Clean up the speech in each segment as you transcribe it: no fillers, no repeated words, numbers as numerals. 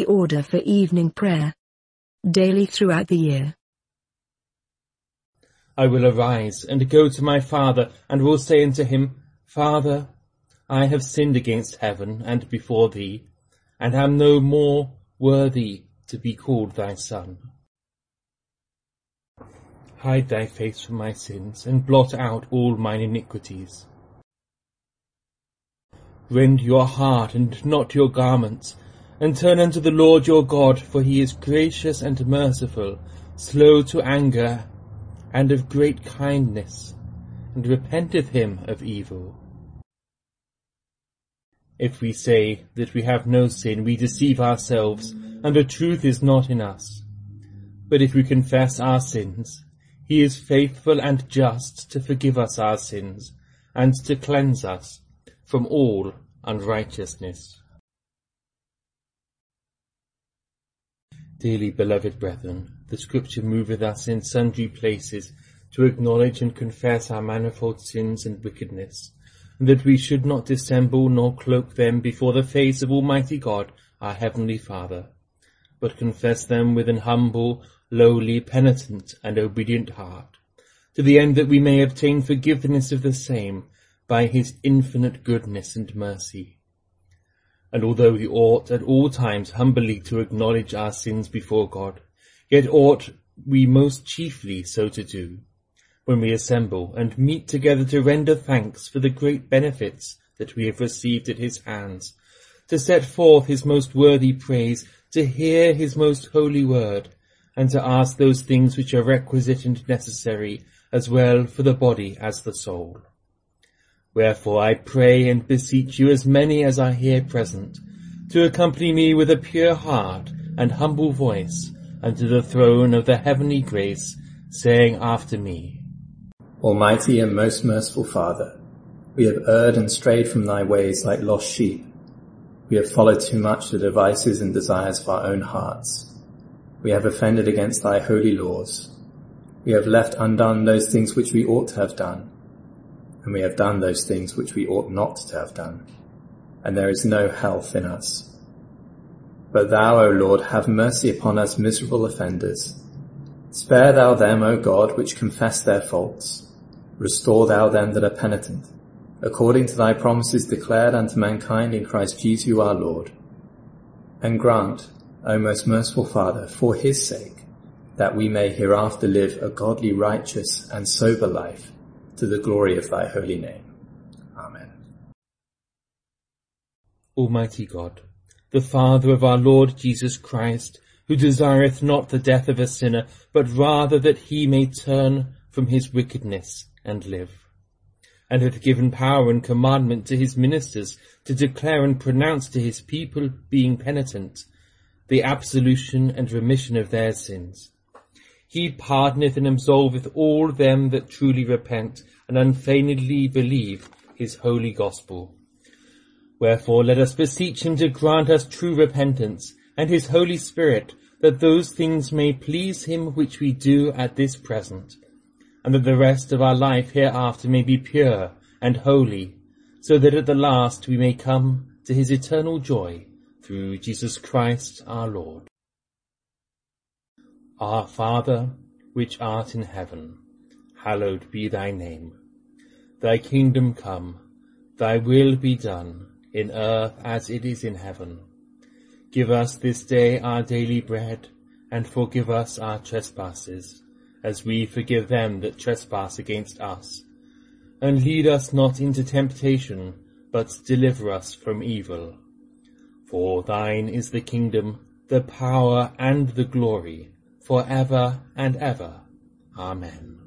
order for evening prayer. Daily throughout the year. I will arise and go to my father, and will say unto him, Father, I have sinned against heaven and before thee, and am no more worthy to be called thy son. Hide thy face from my sins, and blot out all mine iniquities. Rend your heart and not your garments, and turn unto the Lord your God, for he is gracious and merciful, slow to anger, and of great kindness, and repenteth him of evil. If we say that we have no sin, we deceive ourselves, and the truth is not in us. But if we confess our sins, he is faithful and just to forgive us our sins, and to cleanse us from all unrighteousness. Dearly beloved brethren, the Scripture moveth us in sundry places to acknowledge and confess our manifold sins and wickedness, and that we should not dissemble nor cloak them before the face of Almighty God, our Heavenly Father, but confess them with an humble, lowly, penitent, and obedient heart, to the end that we may obtain forgiveness of the same by his infinite goodness and mercy. And although we ought at all times humbly to acknowledge our sins before God, yet ought we most chiefly so to do, when we assemble and meet together to render thanks for the great benefits that we have received at his hands, to set forth his most worthy praise, to hear his most holy word, and to ask those things which are requisite and necessary, as well for the body as the soul. Wherefore I pray and beseech you, as many as are here present, to accompany me with a pure heart and humble voice unto the throne of the heavenly grace, saying after me, Almighty and most merciful Father, we have erred and strayed from thy ways like lost sheep. We have followed too much the devices and desires of our own hearts. We have offended against thy holy laws. We have left undone those things which we ought to have done, and we have done those things which we ought not to have done, and there is no health in us. But thou, O Lord, have mercy upon us miserable offenders. Spare thou them, O God, which confess their faults. Restore thou them that are penitent, according to thy promises declared unto mankind in Christ Jesus our Lord. And grant, O most merciful Father, for his sake, that we may hereafter live a godly, righteous, and sober life, to the glory of thy holy name. Amen. Almighty God, the Father of our Lord Jesus Christ, who desireth not the death of a sinner, but rather that he may turn from his wickedness and live, and hath given power and commandment to his ministers to declare and pronounce to his people, being penitent, the absolution and remission of their sins. He pardoneth and absolveth all them that truly repent and unfeignedly believe his holy gospel. Wherefore let us beseech him to grant us true repentance, and his Holy Spirit, that those things may please him which we do at this present, and that the rest of our life hereafter may be pure and holy, so that at the last we may come to his eternal joy, through Jesus Christ our Lord. Our Father, which art in heaven, hallowed be thy name. Thy kingdom come, thy will be done, in earth as it is in heaven. Give us this day our daily bread, and forgive us our trespasses, as we forgive them that trespass against us. And lead us not into temptation, but deliver us from evil. For thine is the kingdom, the power, and the glory, for ever and ever. Amen.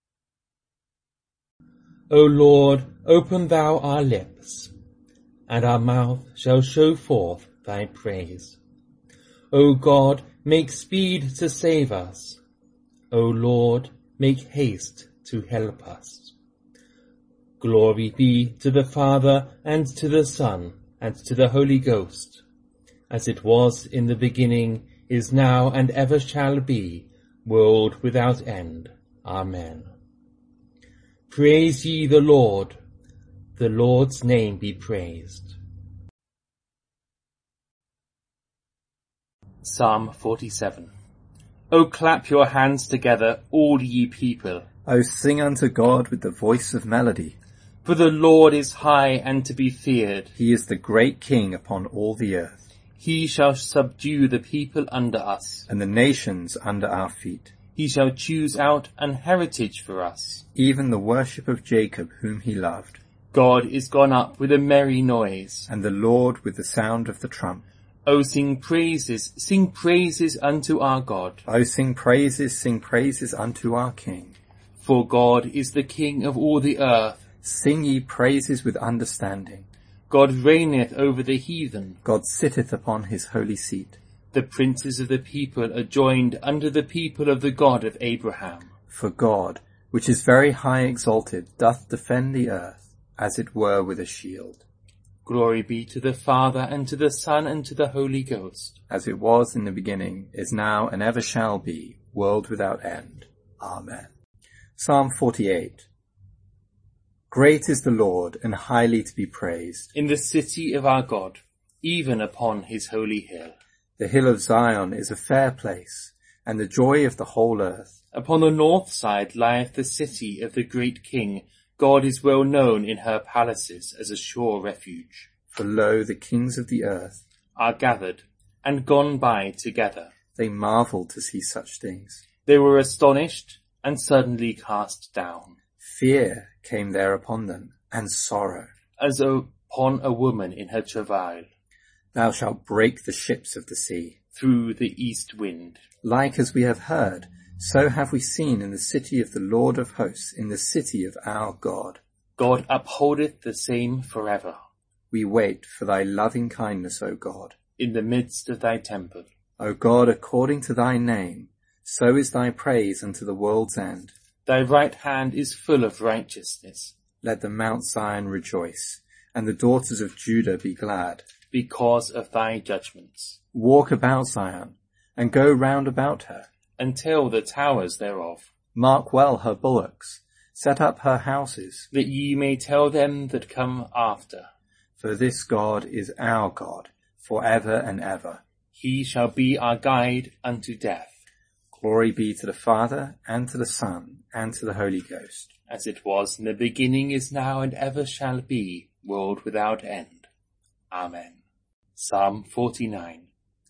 O Lord, open thou our lips, and our mouth shall show forth thy praise. O God, make speed to save us. O Lord, make haste to help us. Glory be to the Father, and to the Son, and to the Holy Ghost, as it was in the beginning, is now, and ever shall be, world without end. Amen. Praise ye the Lord. The Lord's name be praised. Psalm 47. O clap your hands together, all ye people. O sing unto God with the voice of melody. For the Lord is high and to be feared. He is the great King upon all the earth. He shall subdue the people under us. And the nations under our feet. He shall choose out an heritage for us. Even the worship of Jacob whom he loved. God is gone up with a merry noise. And the Lord with the sound of the trump. O sing praises unto our God. O sing praises unto our King. For God is the King of all the earth. Sing ye praises with understanding. God reigneth over the heathen. God sitteth upon his holy seat. The princes of the people are joined under the people of the God of Abraham. For God, which is very high exalted, doth defend the earth, as it were with a shield. Glory be to the Father, and to the Son, and to the Holy Ghost. As it was in the beginning, is now, and ever shall be, world without end. Amen. Psalm 48. Great is the Lord, and highly to be praised. In the city of our God, even upon his holy hill. The hill of Zion is a fair place, and the joy of the whole earth. Upon the north side lieth the city of the great King. God is well known in her palaces as a sure refuge. For lo, the kings of the earth are gathered, and gone by together. They marveled to see such things. They were astonished, and suddenly cast down. Fear came there upon them, and sorrow. As upon a woman in her travail. Thou shalt break the ships of the sea. Through the east wind. Like as we have heard, so have we seen in the city of the Lord of hosts, in the city of our God. God upholdeth the same forever. We wait for thy loving kindness, O God. In the midst of thy temple. O God, according to thy name, so is thy praise unto the world's end. Thy right hand is full of righteousness. Let the Mount Zion rejoice, and the daughters of Judah be glad. Because of thy judgments. Walk about Zion, and go round about her. And tell the towers thereof. Mark well her bullocks, set up her houses. That ye may tell them that come after. For this God is our God, for ever and ever. He shall be our guide unto death. Glory be to the Father, and to the Son, and to the Holy Ghost. As it was in the beginning, is now, and ever shall be, world without end. Amen. Psalm 49.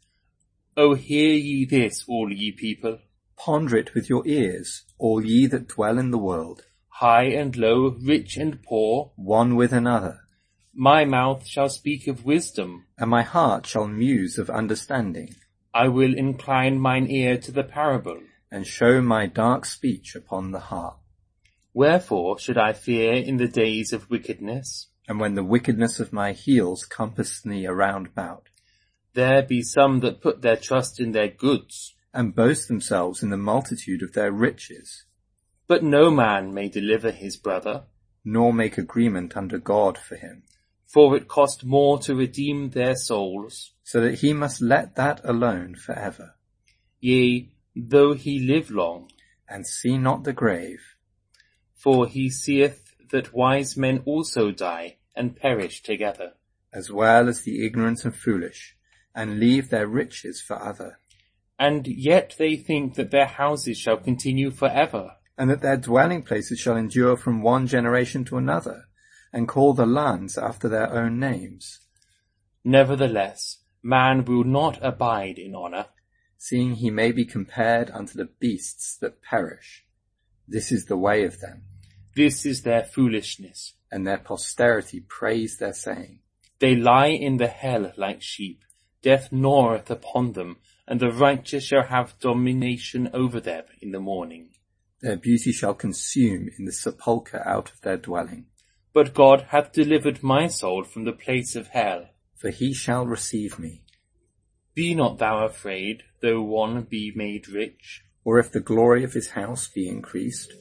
O hear ye this, all ye people. Ponder it with your ears, all ye that dwell in the world. High and low, rich and poor, one with another. My mouth shall speak of wisdom, and my heart shall muse of understanding. I will incline mine ear to the parable, and show my dark speech upon the harp. Wherefore should I fear in the days of wickedness? And when the wickedness of my heels compassed me around about. There be some that put their trust in their goods, and boast themselves in the multitude of their riches. But no man may deliver his brother, nor make agreement under God for him. For it cost more to redeem their souls, so that he must let that alone for ever. Yea, though he live long, and see not the grave. For he seeth that wise men also die, and perish together. As well as the ignorant and foolish, and leave their riches for other. And yet they think that their houses shall continue forever. And that their dwelling places shall endure from one generation to another, and call the lands after their own names. Nevertheless, man will not abide in honour, seeing he may be compared unto the beasts that perish. This is the way of them. This is their foolishness. And their posterity praise their saying. They lie in the hell like sheep. Death gnaweth upon them, and the righteous shall have domination over them in the morning. Their beauty shall consume in the sepulchre out of their dwelling. But God hath delivered my soul from the place of hell. For he shall receive me. Be not thou afraid, though one be made rich. Or if the glory of his house be increased.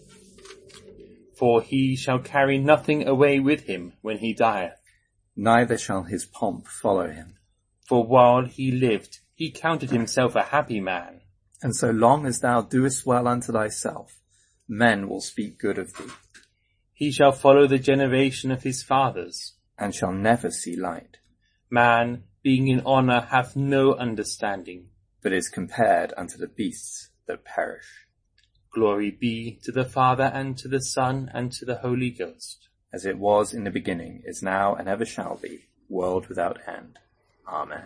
For he shall carry nothing away with him when he dieth. Neither shall his pomp follow him. For while he lived, he counted himself a happy man. And so long as thou doest well unto thyself, men will speak good of thee. He shall follow the generation of his fathers, and shall never see light. Man, being in honour, hath no understanding. but is compared unto the beasts that perish. Glory be to the Father, and to the Son, and to the Holy Ghost. As it was in the beginning, is now, and ever shall be, world without end. Amen.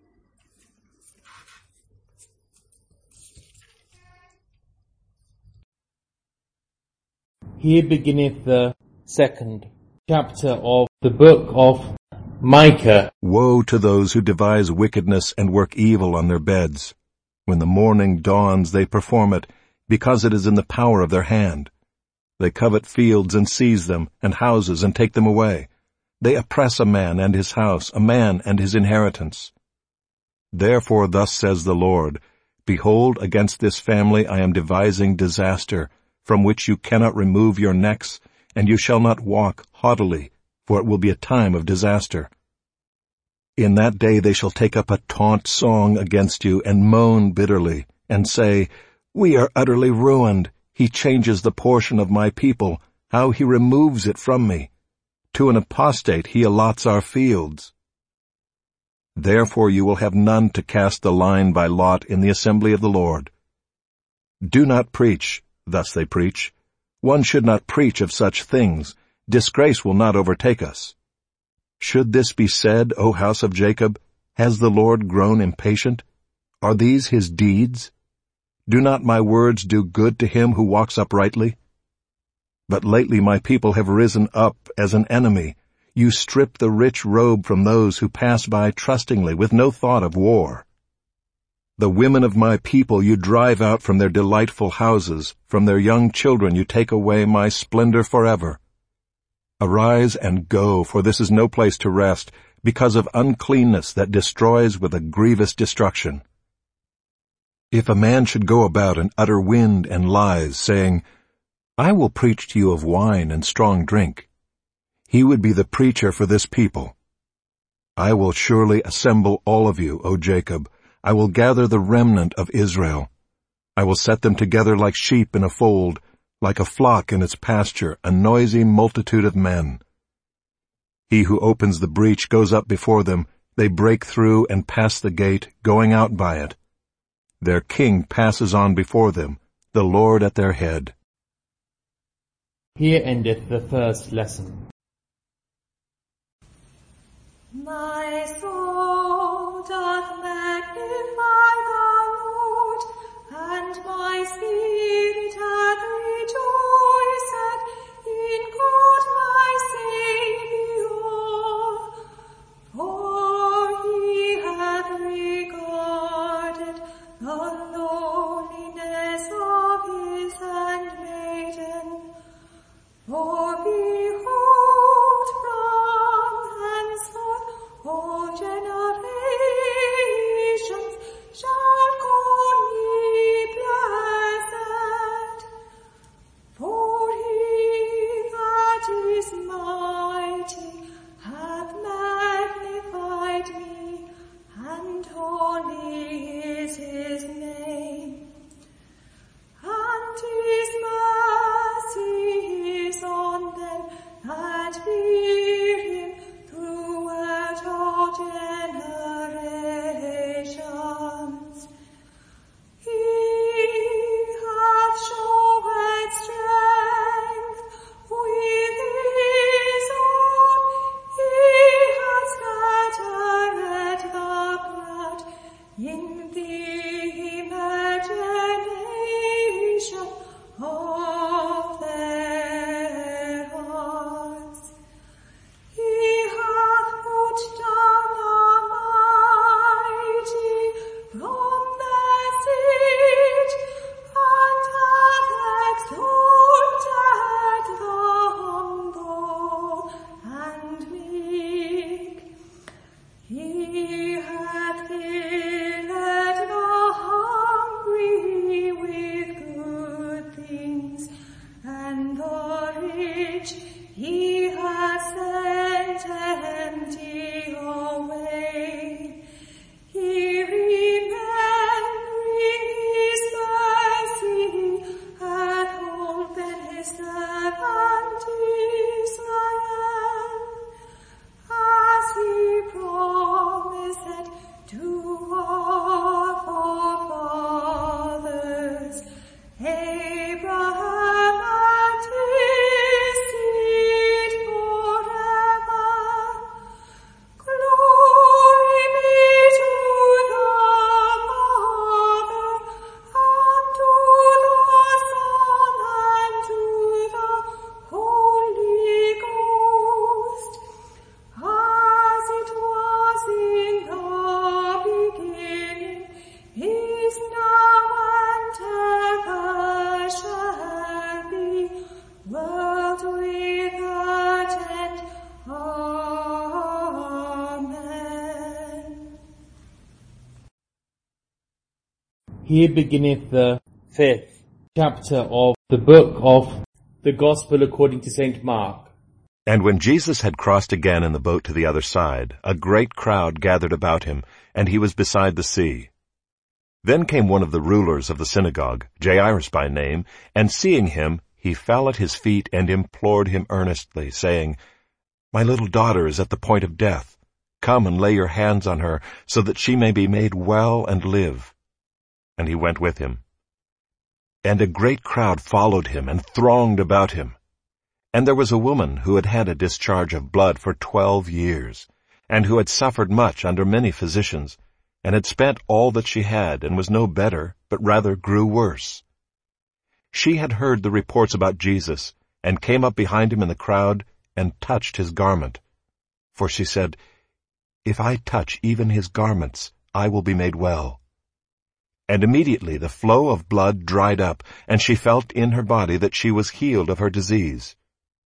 Here beginneth the second chapter of the book of Micah. Woe to those who devise wickedness and work evil on their beds. When the morning dawns, they perform it, because it is in the power of their hand. They covet fields and seize them, and houses and take them away. They oppress a man and his house, a man and his inheritance. Therefore thus says the Lord, Behold, against this family I am devising disaster, from which you cannot remove your necks, and you shall not walk haughtily, for it will be a time of disaster. In that day they shall take up a taunt song against you, and moan bitterly, and say, We are utterly ruined. He changes the portion of my people, how he removes it from me. To an apostate he allots our fields. Therefore you will have none to cast the line by lot in the assembly of the Lord. Do not preach, thus they preach. One should not preach of such things. Disgrace will not overtake us. Should this be said, O house of Jacob, has the Lord grown impatient? Are these his deeds? Do not my words do good to him who walks uprightly? But lately my people have risen up as an enemy. You strip the rich robe from those who pass by trustingly with no thought of war. The women of my people you drive out from their delightful houses, from their young children you take away my splendor forever. Arise and go, for this is no place to rest, because of uncleanness that destroys with a grievous destruction. If a man should go about and utter wind and lies, saying, I will preach to you of wine and strong drink, he would be the preacher for this people. I will surely assemble all of you, O Jacob. I will gather the remnant of Israel. I will set them together like sheep in a fold, like a flock in its pasture, a noisy multitude of men. He who opens the breach goes up before them. They break through and pass the gate, going out by it. Their king passes on before them, the Lord at their head. Here endeth the first lesson. My soul doth magnify the Lord, and my spirit hath rejoiced in God my Saviour. For he hath regarded the lowliness of his handmaiden. For behold, from henceforth all generations shall call me blessed. For he that is mighty hath magnified me, and holy is his name. And his mercy is on Here beginneth the 5th chapter of the book of the Gospel according to St. Mark. And when Jesus had crossed again in the boat to the other side, a great crowd gathered about him, and he was beside the sea. Then came one of the rulers of the synagogue, Jairus by name, and seeing him, he fell at his feet and implored him earnestly, saying, "My little daughter is at the point of death. Come and lay your hands on her, so that she may be made well and live." And he went with him. And a great crowd followed him and thronged about him. And there was a woman who had had a discharge of blood for 12 years, and who had suffered much under many physicians, and had spent all that she had, and was no better, but rather grew worse. She had heard the reports about Jesus, and came up behind him in the crowd, and touched his garment. For she said, "If I touch even his garments, I will be made well." And immediately the flow of blood dried up, and she felt in her body that she was healed of her disease.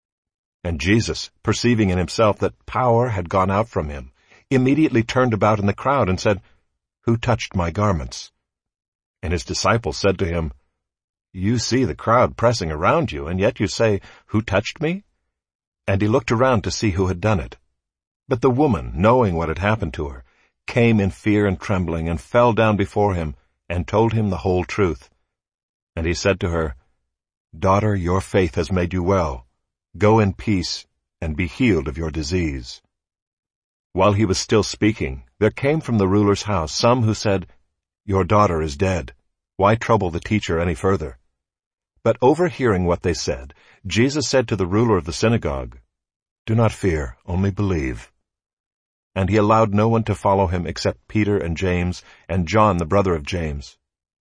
And Jesus, perceiving in himself that power had gone out from him, immediately turned about in the crowd and said, "Who touched my garments?" And his disciples said to him, "You see the crowd pressing around you, and yet you say, 'Who touched me?'" And he looked around to see who had done it. But the woman, knowing what had happened to her, came in fear and trembling, and fell down before him, and told him the whole truth. And he said to her, "Daughter, your faith has made you well. Go in peace, and be healed of your disease." While he was still speaking, there came from the ruler's house some who said, "Your daughter is dead. Why trouble the teacher any further?" But overhearing what they said, Jesus said to the ruler of the synagogue, "Do not fear, only believe." And he allowed no one to follow him except Peter and James and John the brother of James.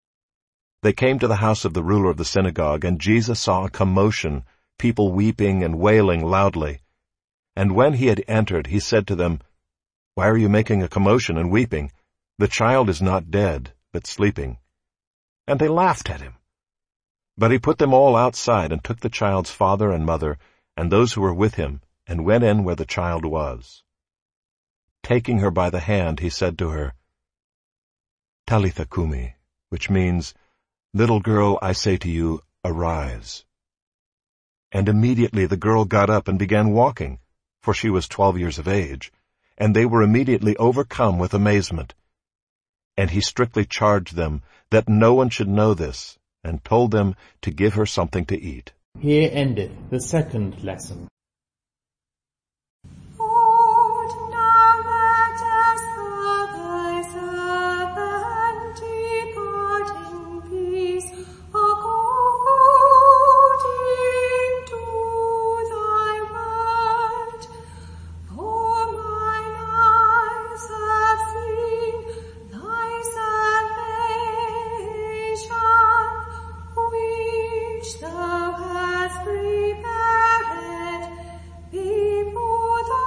They came to the house of the ruler of the synagogue, and Jesus saw a commotion, people weeping and wailing loudly. And when he had entered, he said to them, "Why are you making a commotion and weeping? The child is not dead, but sleeping." And they laughed at him. But he put them all outside and took the child's father and mother and those who were with him, and went in where the child was. Taking her by the hand, he said to her, "Talitha cumi," which means, "Little girl, I say to you, arise." And immediately the girl got up and began walking, for she was 12 years of age, and they were immediately overcome with amazement. And he strictly charged them that no one should know this, and told them to give her something to eat. Here endeth the second lesson. Lord, now lettest thou thy servant depart in peace, according to thy word. For mine eyes have seen thy salvation, which thou hast prepared before the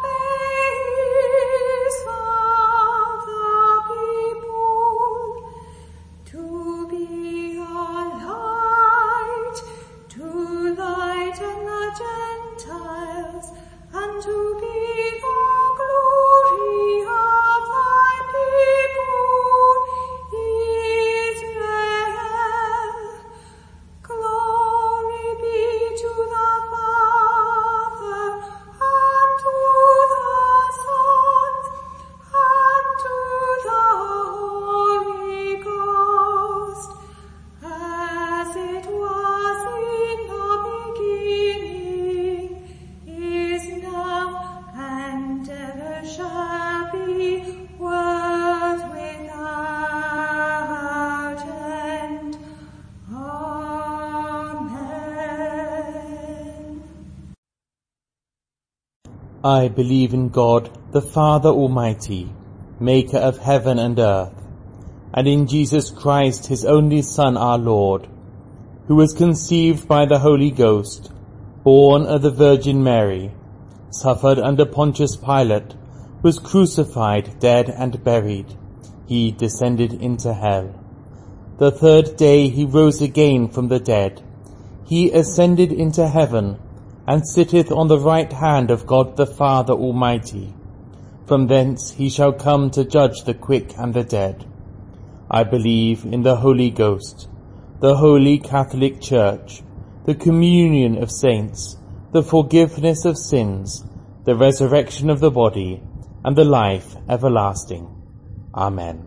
face of the people, to be a light to lighten the Gentiles, and to be the glory of thy people Israel. Glory be to the Father, and to the Son, and to the Holy Ghost, as it was in the beginning, is now, and ever shall be, world without end. Amen. I believe in God, the Father Almighty, maker of heaven and earth, and in Jesus Christ, his only Son, our Lord, who was conceived by the Holy Ghost, born of the Virgin Mary, suffered under Pontius Pilate, was crucified, dead, and buried. He descended into hell. The third day he rose again from the dead. He ascended into heaven, and sitteth on the right hand of God the Father Almighty. From thence he shall come to judge the quick and the dead. I believe in the Holy Ghost, the Holy Catholic Church, the communion of saints, the forgiveness of sins, the resurrection of the body, and the life everlasting. Amen.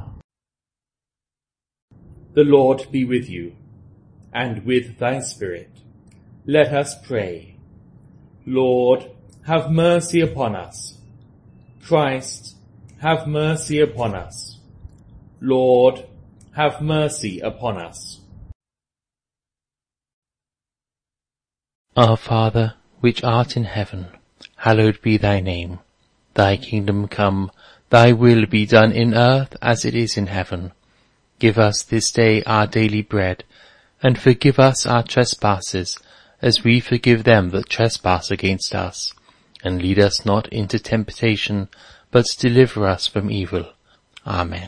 The Lord be with you, and with thy spirit. Let us pray. Lord, have mercy upon us. Christ, have mercy upon us. Lord, have mercy upon us. Our Father, which art in heaven, hallowed be thy name. Thy kingdom come, thy will be done in earth as it is in heaven. Give us this day our daily bread, and forgive us our trespasses, as we forgive them that trespass against us. And lead us not into temptation, but deliver us from evil. Amen.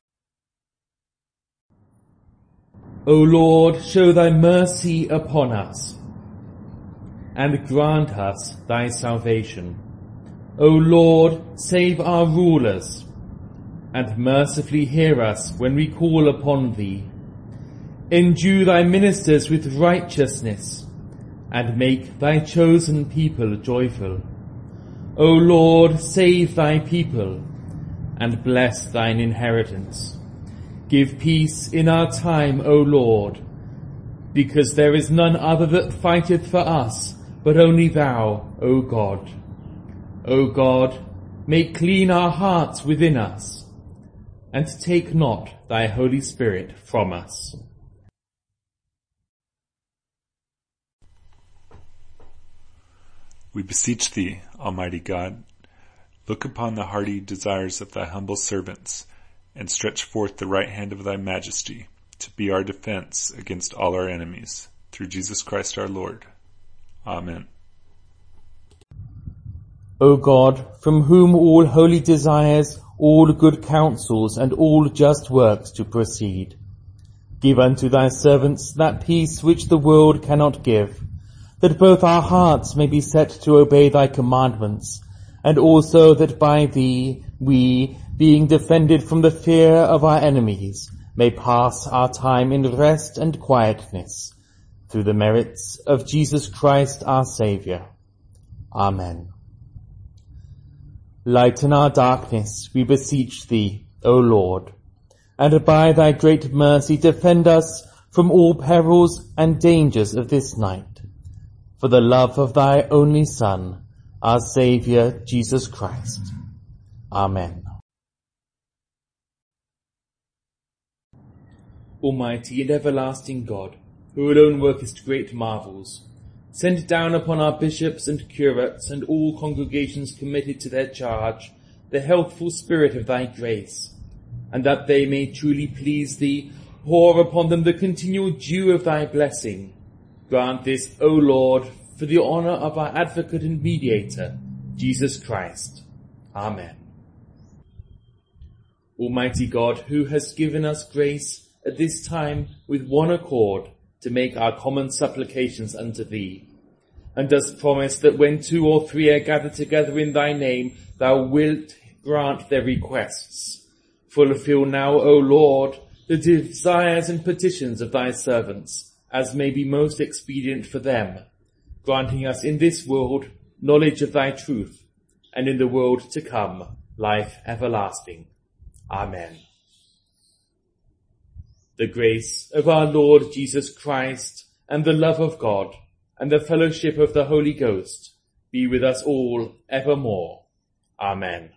O Lord, show thy mercy upon us, and grant us thy salvation. O Lord, save our rulers, and mercifully hear us when we call upon thee. Endue thy ministers with righteousness, and make thy chosen people joyful. O Lord, save thy people, and bless thine inheritance. Give peace in our time, O Lord, because there is none other that fighteth for us, but only thou, O God. O God, make clean our hearts within us, and take not thy Holy Spirit from us. We beseech thee, Almighty God, look upon the hearty desires of thy humble servants, and stretch forth the right hand of thy majesty, to be our defense against all our enemies, through Jesus Christ our Lord. Amen. O God, from whom all holy desires, all good counsels, and all just works to proceed, give unto thy servants that peace which the world cannot give, that both our hearts may be set to obey thy commandments, and also that by thee we, being defended from the fear of our enemies, may pass our time in rest and quietness, through the merits of Jesus Christ our Saviour. Amen. Lighten our darkness, we beseech thee, O Lord, and by thy great mercy defend us from all perils and dangers of this night, for the love of thy only Son, our Saviour, Jesus Christ. Amen. Almighty and everlasting God, who alone workest great marvels, send down upon our bishops and curates and all congregations committed to their charge the healthful spirit of thy grace, and that they may truly please thee, pour upon them the continual dew of thy blessing. Grant this, O Lord, for the honour of our advocate and mediator, Jesus Christ. Amen. Almighty God, who hast given us grace at this time with one accord to make our common supplications unto thee, and dost promise that when 2 or 3 are gathered together in thy name, thou wilt grant their requests. Fulfill now, O Lord, the desires and petitions of thy servants, as may be most expedient for them, granting us in this world knowledge of thy truth, and in the world to come life everlasting. Amen. The grace of our Lord Jesus Christ, and the love of God, and the fellowship of the Holy Ghost be with us all evermore. Amen.